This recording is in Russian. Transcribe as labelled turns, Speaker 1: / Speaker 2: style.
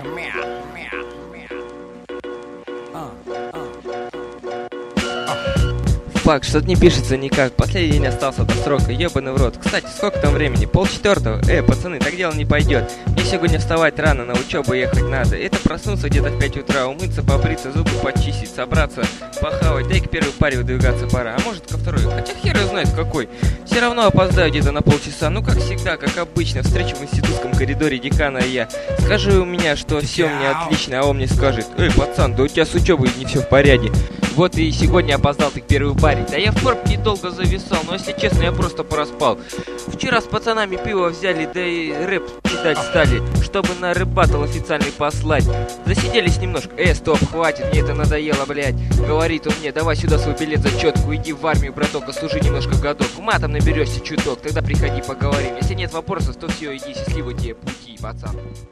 Speaker 1: Фак, что-то не пишется никак. Последний день остался до срока, ебаный в рот. Кстати, сколько там времени? 3:30. Пацаны, так дело не пойдет. Мне сегодня вставать рано, на учебу ехать надо. Это проснуться где-то в 5 утра, умыться, побриться, зубы почистить, собраться, похавать. Да и к первой паре выдвигаться пора. А может ко второй, хотя хер его знает какой. Все равно опоздаю где-то на полчаса. Ну как всегда, как обычно. Встречу в институтском коридоре декана и я. Скажу у меня, что все у меня отлично, а он мне скажет: пацан, да у тебя с учебой не все в порядке. Вот и сегодня опоздал ты к первой паре. Да я в пробке долго зависал, но если честно, я просто проспал. Вчера с пацанами пиво взяли, да и рэп читать стали, чтобы на рэп-баттл официальный послать. Засиделись немножко. Стоп, хватит, мне это надоело, блядь. Говорит он мне: давай сюда свой билет зачетку, иди в армию, браток, служи немножко годок. Матом наберешься чуток, тогда приходи поговорим. Если нет вопросов, то все, иди, счастливо тебе пути, пацан.